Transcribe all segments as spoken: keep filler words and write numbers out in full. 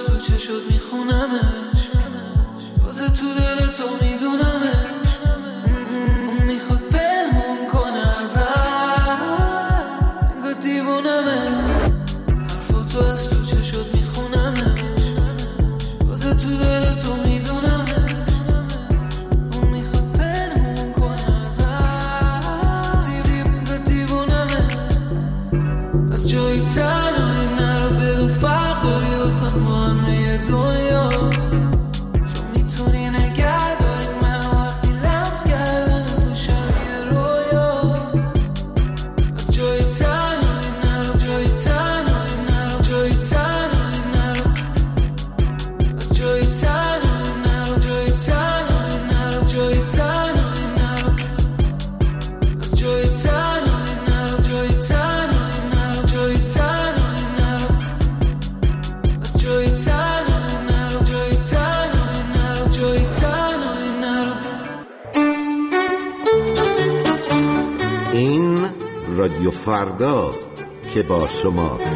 از تو چه شد میخونمش، واسه تو دل تو میدونمش، اون میخواد پنهون کنه ازم، انگار دیوونمه. حرفا تو از تو چه شد میخونمش، واسه تو دل تو میدونمش، اون میخواد پنهون کنه ازم، انگار دیوونمه. از جایی تنهایی نرو، بدون فرق داری واسه ما همه دنیا. تو میتونی نگه داری منو وقتی لمس کردن تو شبیه رویا. از جایی تنهایی نرو، جایی تنهایی نرو، جایی تنهایی نرو، از جایی تنهایی نرو، جایی تنهایی نرو، جایی تنهایی نرو، از جایی تنهایی نرو، جایی تنهایی نرو، جایی تنهایی نرو، از جایی تنهایی نرو، جایی تنهایی نرو، جایی تنهایی نرو. این رادیو فرداست که با شماست.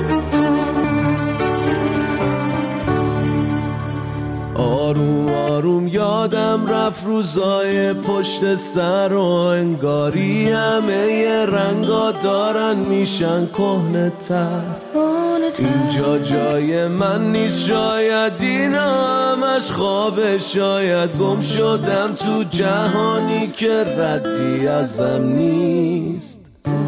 آروم آروم یادم رفت روزای پشت سر و انگاری همه ی رنگا دارن میشن کهنه تر. اینجا جای من نیست، شاید اینا همش خوابه، شاید گم شدم تو جهانی که ردی ازم نیست،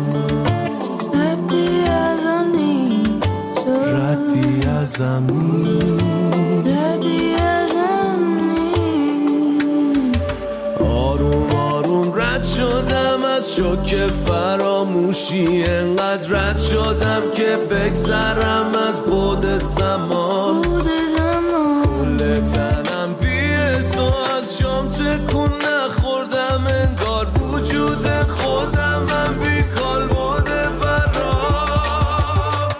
ردی ازم نیست، ردی ازم نیست، ردی ازم نیست. آروم آروم رد شدم از شوک فراموشی، انقدر رد شدم که بگذرم از بعد زمان. کل تنم بی‌حس و از جام تکون نخوردم، انگار وجود خودم من بیکال بوده برام،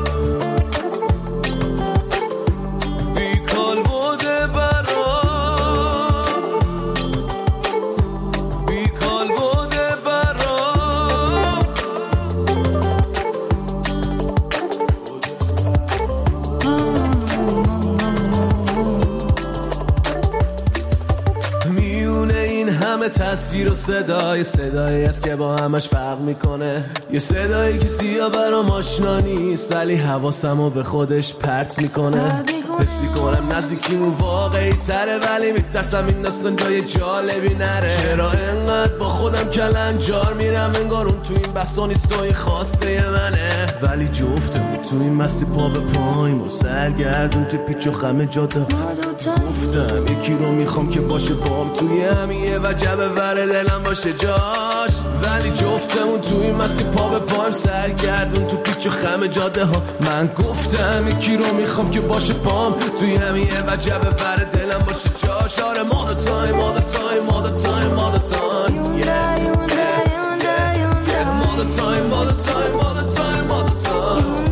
بیکال بوده برام، بیکال بوده برام. میونه این همه تصویر و صدای، صدایی است که با همش فرق میکنه، یه صدایی که سیاه برام آشنا نیست ولی حواسمو به خودش پرت میکنه. حس میکنم نزدیکی اون واقعی تره، ولی میترسم این داستان جای جالبی نره. چرا انقدر با خودم کلنجار میرم، انگار اون تو این بسا نیست و این خواسته منه، ولی جفتمون تو این مستی پا به پاییم و سرگردون تو پیچ و خم جاده. گفتم یکی رو میخوام که باشه بام توی همیه و جبه ور دلم باشه جاش، ولی جفتمون تو این مستی پا به پایم سرگردون تو پیچ و خم جاده ها. من گفتم یکی رو میخوام که باشه پام توی همیه و جبه ور دلم باشه جاش. آره ما دو تایم، ما دو تایم، ما دو تایم، ما دو تایم، ما دو تایم، ما دو تایم، ما دو تایم، ما دو تایم.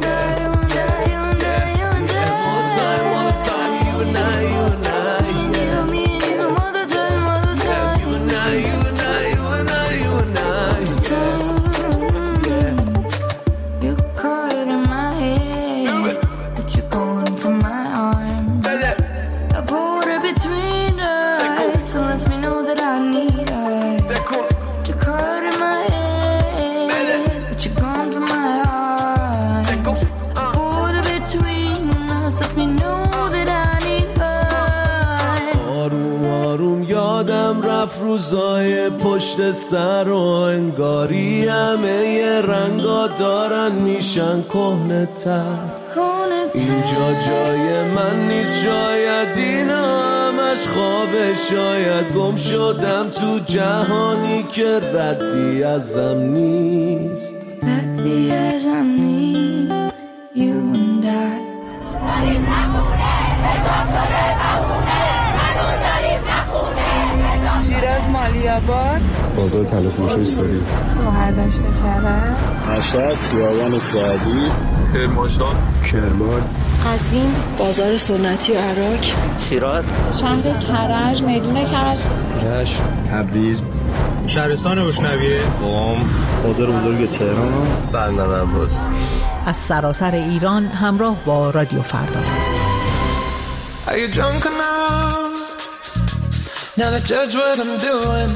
روزای پشت سر و انگاری همه ی رنگا دارن میشن کهنه تر. اینجا جای من نیست، شاید اینا همش خوابه، شاید گم شدم تو جهانی که ردی ازم نیست، ردی ازم نیست. You and I داریم نخونه، حساب شده بمونه، هنوز داریم نخونه. شیراز مالیاباد، بازار تلفروشی سوری، شهرداشت کرد، مشهد، خیابان سعدی، کرمانشاه، کرمان، قزوین، بازار سنتی عراق، شیراز، شهر کرج، میدون کرج، رشت، تبریز، شهرستان بشنویه، قم، بازار بزرگ تهران، بندر عباس. از سراسر ایران همراه با رادیو فردا. Are you drunk enough now to judge what I'm doing?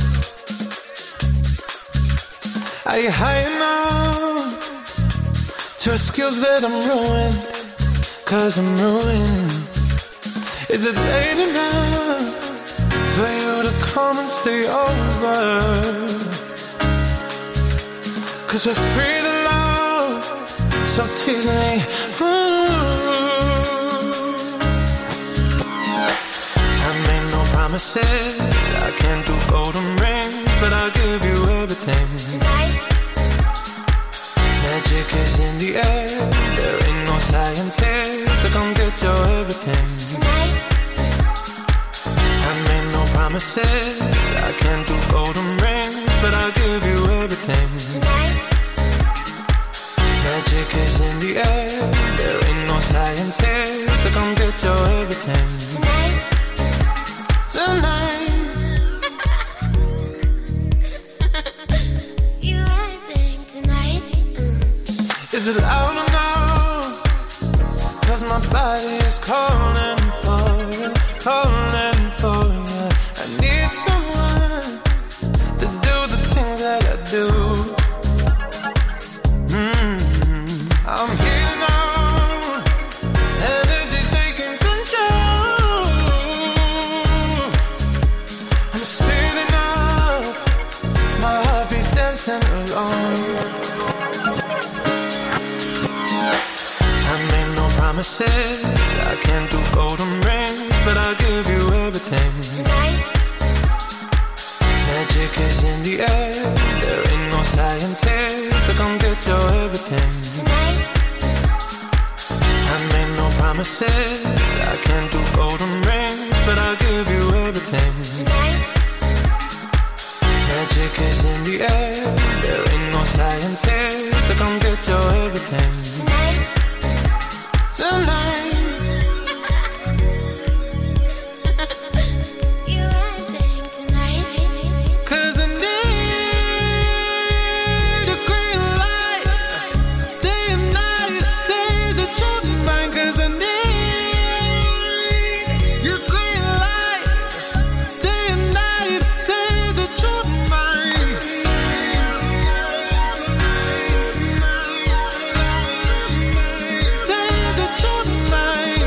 Are you high enough to excuse that I'm ruined? Cause I'm ruined. Is it late enough for you to come and stay over? Cause we're free to love, so tease me. I made no promises, I can't do golden rings, but I'll give you everything. Tonight. Magic is in the air, there ain't no science here, so come get your everything. Tonight. I made no promises, I can't do golden rings, but I'll give you everything. Tonight. Magic is in the air, there ain't no science here, so come get your everything. Tonight. Tonight. You everything tonight. Mm. Is it loud enough? Cause my body is calling for you, calling for you. I need someone to do the things that I do. I'm here now, energy taking control. I'm speeding up, my heart beats dancing alone. I made no promises, I can't do golden rings, but I'll give you everything. Tonight. Magic is in the air, there ain't no science here, so come get your everything. Tonight. I made no promises, I can't do golden rings, but I'll give you everything. Tonight. Magic is in the air, there ain't no science here, so come get your everything. Tonight. Tonight. You everything tonight. Cause I need your green light, day and night, say that you're mine. Cause I need your green light, day and night, say that you're mine. Say that you're mine.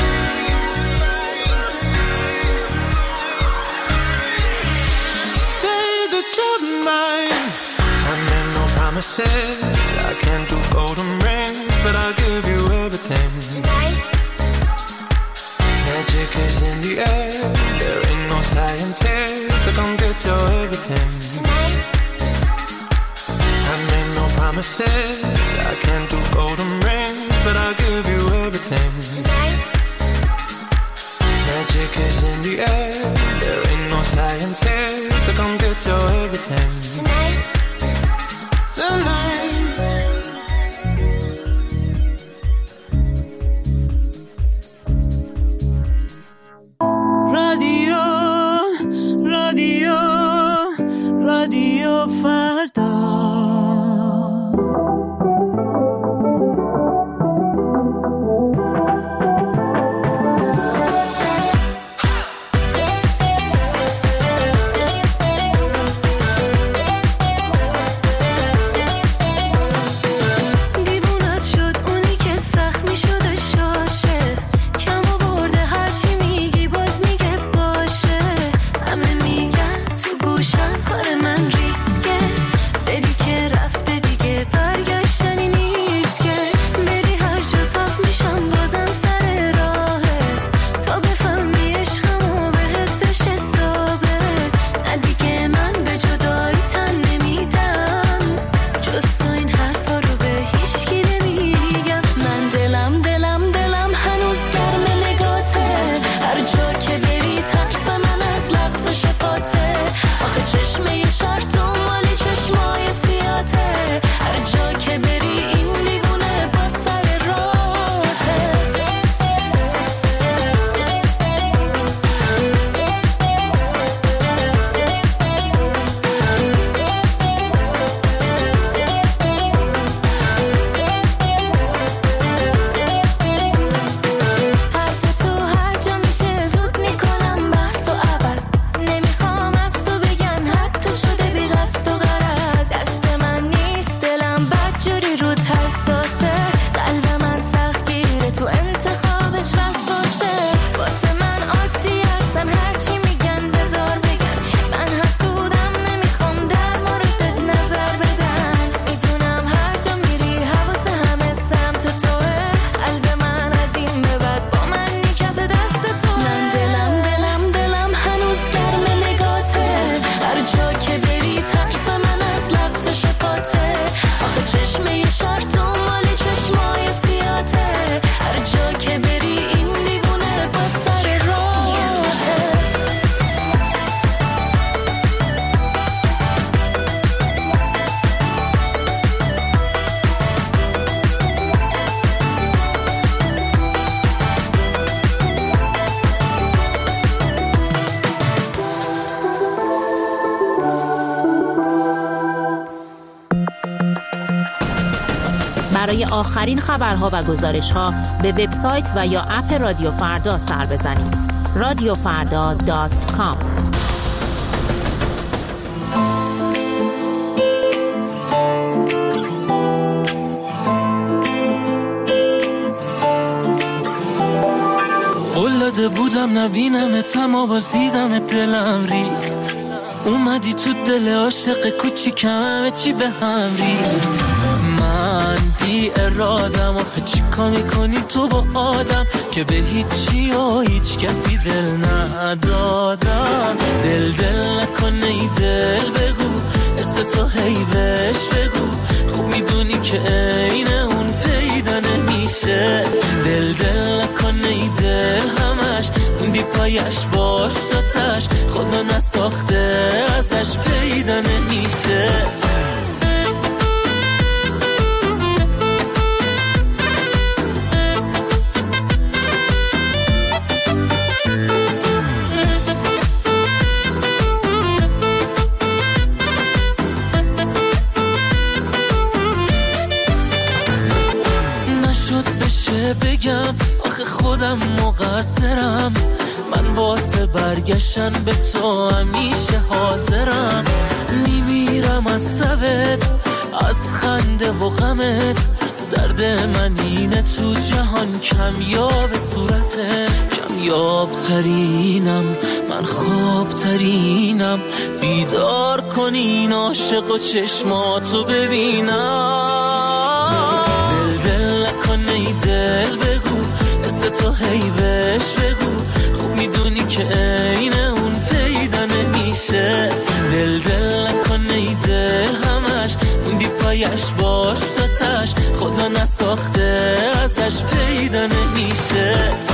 Say that you're mine. I made no promises, I can't do golden rings, but I'll give you everything. Tonight. Magic is in the air, there ain't no science here, so come get your everything. Tonight. I made no promises, I can't do golden rings, but I'll give you everything. Tonight. Magic is in the air, there ain't no science here, so come get your everything. Tonight. Tonight. رادیو رادیو رادیو فردا. دیوونت شد اونی که سخت می شده شاشه، کم آورده هرچی میگی باز میگه باشه، همه میگن تو گوشم کار من ریسکه، برای آخرین خبرها و گزارش‌ها به وبسایت و یا اپ رادیو فردا سر بزنید. رادیو فردا دات کام. قلده بودم نبینمت اما باز دیدمت دلم ریخت. اومدی تو دل عاشق کوچیکم همه چی به هم ریخت. من بی ارادم آخه چیکار میکنی تو با آدم که به هیچی و هیچ کسی دل ندادم. دل دل نکنه ای دل بگو است تو هی بهش بگو خوب میدونی که عین اون پیدا نمیشه. دل دل نکنه ای دل همش موندی پایش باش تاتش خدا نساخته ازش پیدا نمیشه. بگم آخه خودم مقصرم. من واسه برگشتن به تو همیشه حاضرم. میمیرم از سبت از خنده و غمت. درد من اینه تو جهان کمیاب صورته. کمیاب ترینم من خواب ترینم. بیدار کنین عاشق و چشماتو ببینم. دل دل نکنه ای دل بگو است تو هی بهش بگو خوب میدونی که عین اون پیدا نمیشه. دل دل نکنه ای دل همش موندی پایش باش تاتش خدا نساخته ازش پیدا نمیشه.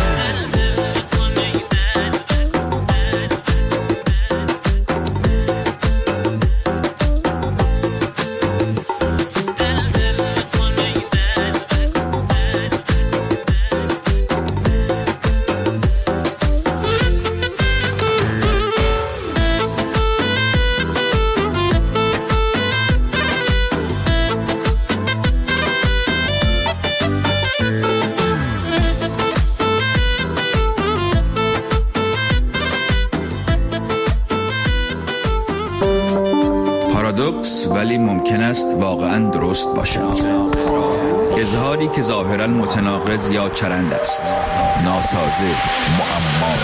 پارادوکس ولی ممکن است واقعاً درست باشد. اظهاری که ظاهراً متناقض یا چرند است. ناسازه معما.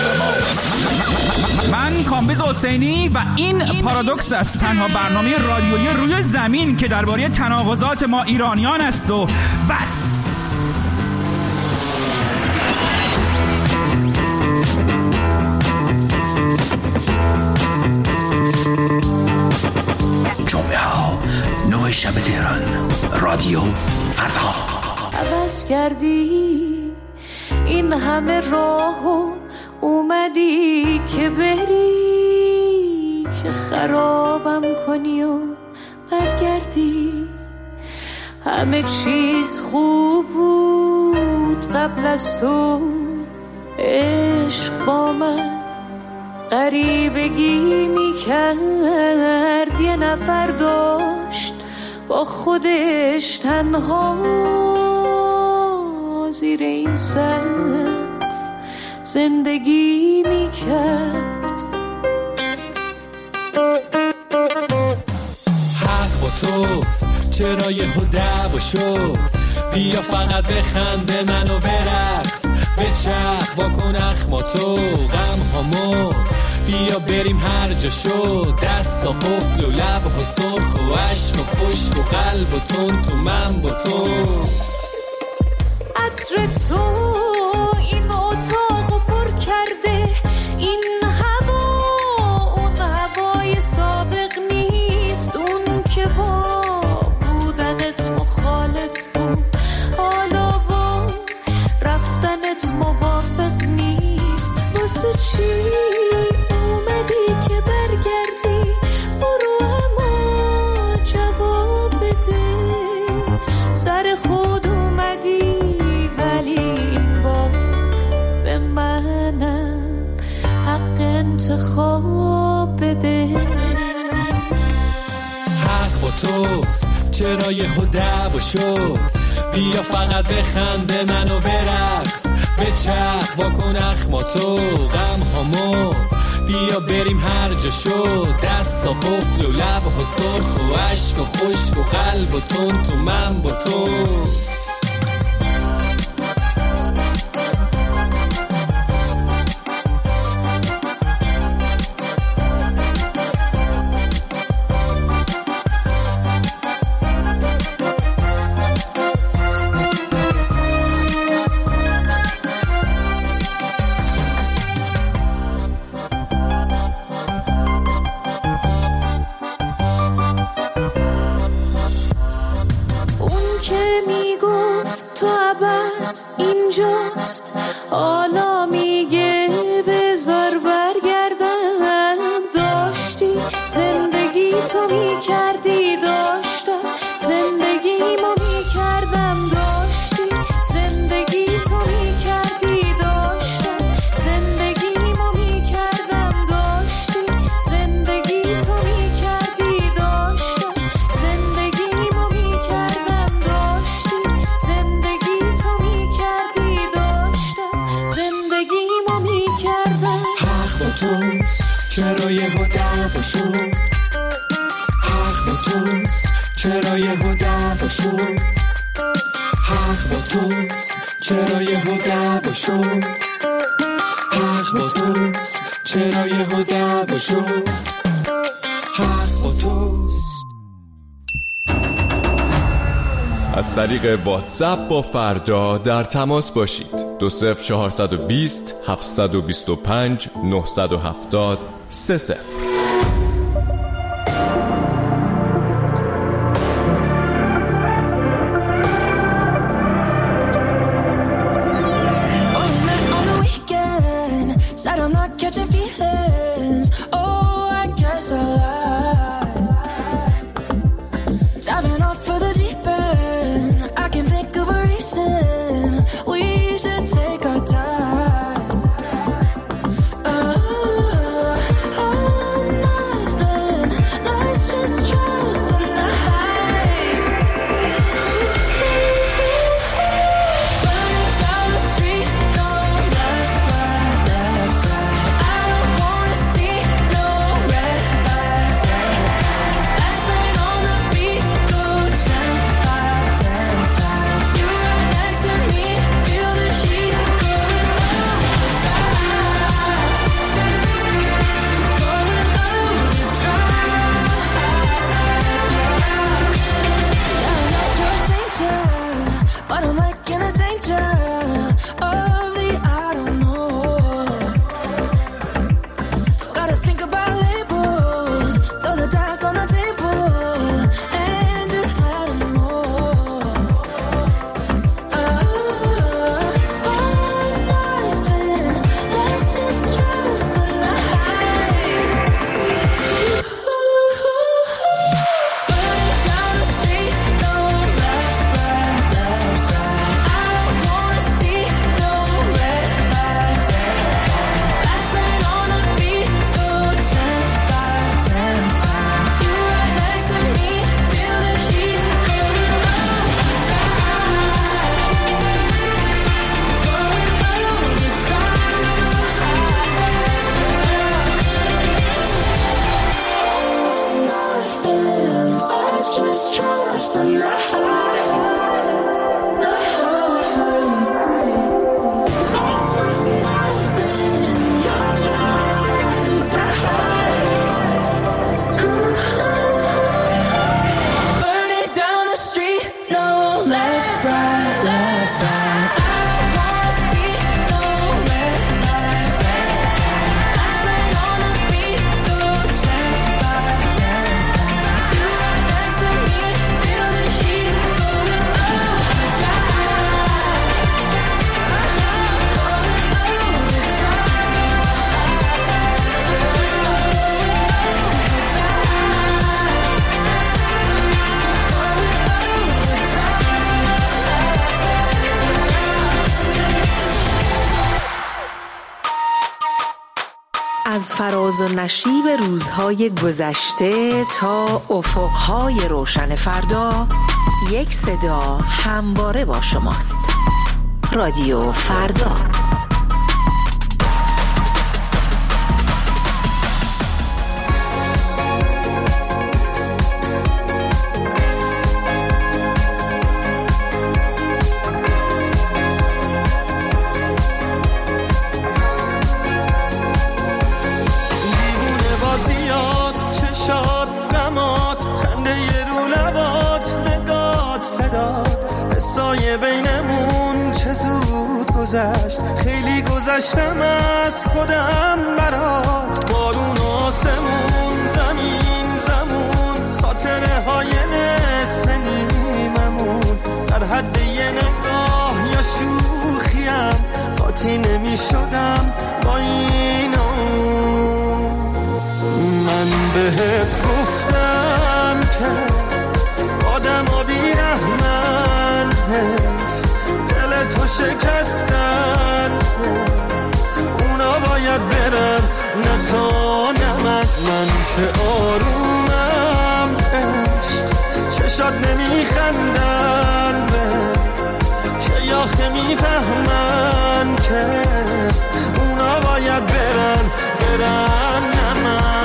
من کامبیز حسینی و این پارادوکس است، تنها برنامه رادیویی روی زمین که درباره تناقضات ما ایرانیان است و بس. جمعه ها نوع شب تهران. رادیو فردا. عوض کردی این همه راهو اومدی که بری که خرابم کنی و برگردی. همه چیز خوب بود قبل از تو. عشق با من غریبگی میکرد. یه نفر داشت با خودش تنها زیر این سقف زندگی میکرد. حق با توست چرا یهو دعوا شد. بیا فقط بخند منو برقص بچرخ واکن اخماتو غم هامو. بیا بریم هر جا شد. دستا قفل و لب و سرخ و عشق و خشک و قلب و تون تو من با تو. عطر تو این اتاقو پر کرده. این هوا اون هوای سابق نیست. اون که با بودنت مخالف بود حالا با رفتنت موافق نیست. واسه چی اومدی که برگردی؟ برو اما جواب بده. سر خود اومدی ولی این بار به منم حق انتخاب بده. حق با توست چرا یهو دعوا شد. بیا فقط بخنده منو برقص بچرخ واکن اخماتو غم هامو بیا بریم هر جا شد دست و قفل و لب و سرخ و عشق و خشک و قلب و تون تو من با تو اینجاست حالا میگه بذار برگردم داشتی زندگی تو میکردی داشتم زندگیمو میکردم داشتی زندگی تو میکردی داشتم زندگیمو میکردم داشتی زندگی تو میکردی داشتم زندگیمو میکردم داشتی زندگی تو میکردی داشتم زندگیمو میکردم حق با توست چرا یهو دعوا شد حق با توست چرا یهو دعوا شد حق با توست چرا یهو دعوا شد حق با توست چرا یهو دعوا شد حق با توست. از طریق واتساپ با فردا در تماس باشید. دو صفر چهارصد و بیست هفتصد و بیست و پنج نهصد و هفتاد سه صفر. از فراز و نشیب روزهای گذشته تا افقهای روشن فردا یک صدا همواره با شماست. رادیو فردا. خیلی گذشتم از خودم برات، بارون آسمون زمین زمون، خاطره های نصف نیممون، در حد یه نگاه یا شوخیم قاطی نمی شدم با این اون. من بهت گفتم که آدم ها بی رحمن، دل تو شکستن، اونا باید برن نه تا نه من. من که آرومم عشق، چشات نمیخندن که یاخه میفهمن که اونا باید برن برن نه من.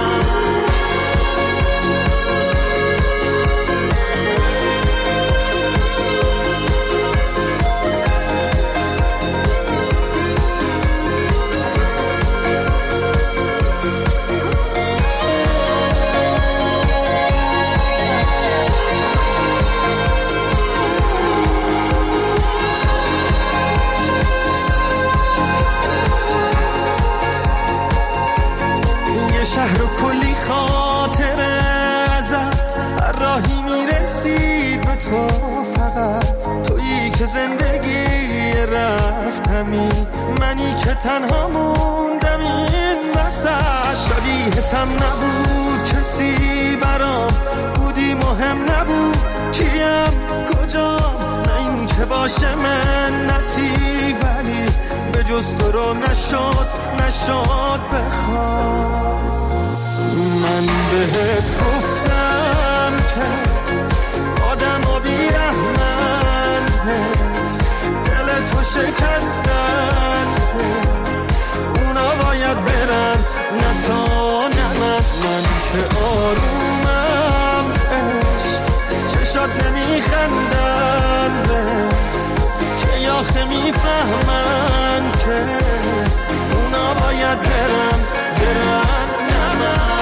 شهر و کلی خاطره ازت، هر راهی میرسید به تو، فقط تویی که زندگی رفتمی، منی که تنها موندم این وسط. شبیهتم نبود کسی برام، بودی مهم نبود کیم کجام، نه این که باشه منتی، ولی به جز تو رو نشد نشد بخوام. من بهت گفتم که آدم ها بی رحمن، دل تو شکستن، اونا باید برن نه تا نه من. من که آرومم عشق، چشات نمیخندن که یاخه میفهمن که اونا باید برن برن نه من.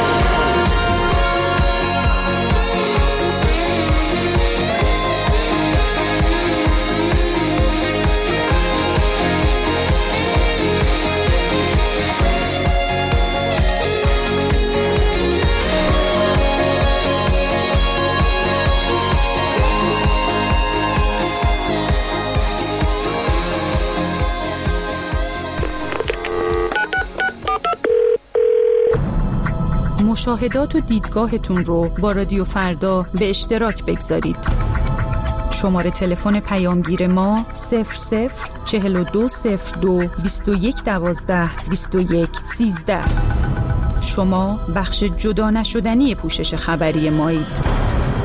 مشاهدات و دیدگاهتون رو با رادیو فردا به اشتراک بگذارید. شماره تلفن پیامگیر ما صفر صفر چهل و دو صفر دو بیست و یک دوازده بیست و یک سیزده. شما بخش جدا نشدنی پوشش خبری مایید.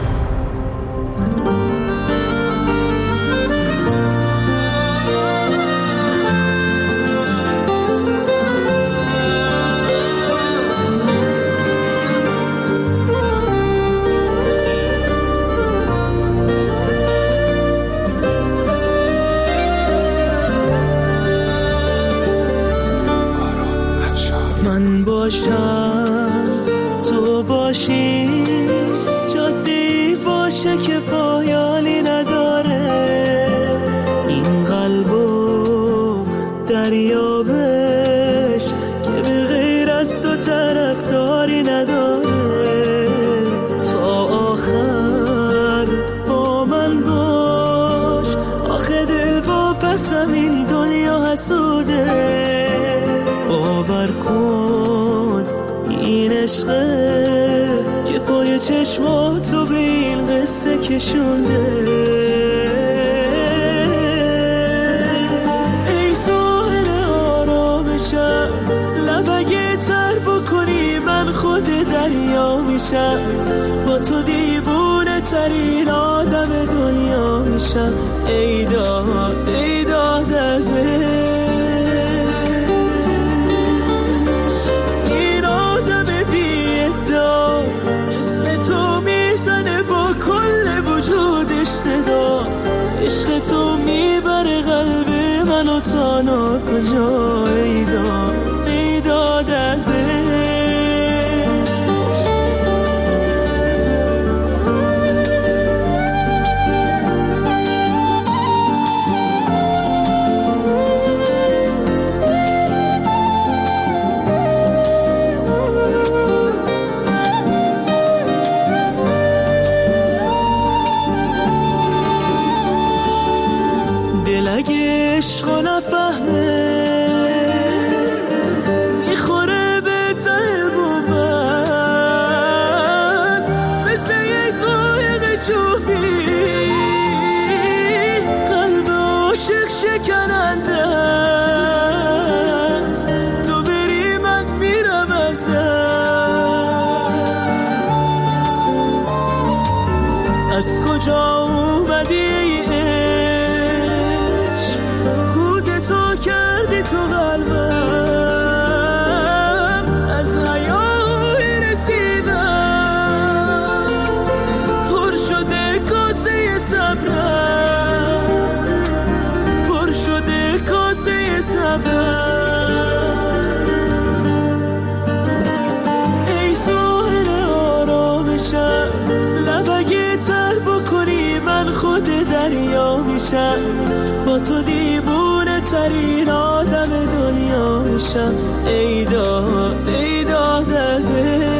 من باشم تو باشی، جادی باشه که پایانی نداره، این قلبو دریابش که به غیر از تو طرفداری نداره. تا آخر با من باش، آخه دل و پسم این دنیا حسوده. باور کن این عشقه که پای چشماتو به این قصه کشونده. ای ساحل آرامشم، لب اگه تر بکنی من خود دریا میشم، با تو دیوونه ترین آدم دنیا میشم. ای داد ای داد از این آدم بی ادعا، اسم تو میزنه با کل وجودش صدا. عشق تو میبره قلب منو تا ناکجا. ای داد ای داد از اگه عشقو نفهمه میخوره به ته بومبست، مثل یک قایق جوبی قلب عاشق شکننده است. تو بری من میرم از دست. از کجا اومدی تو کردی تو قلبم، از حیای رسیدم پر شده کاسه صبرم، پر شده کاسه صبرم. ای ساحل آرامشم، لب اگه تر بکنی من خود دریا میشم، با تو دیوونه ترین آدم دنیا میشم. ای داد ای داد از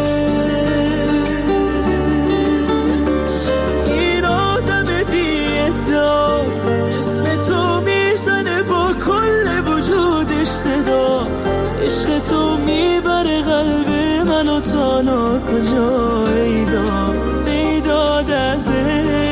این آدم بی ادعا، اسم تو میزنه با کل وجودش صدا. عشق تو میبره قلب منو تا ناکجا. ای داد ای داد از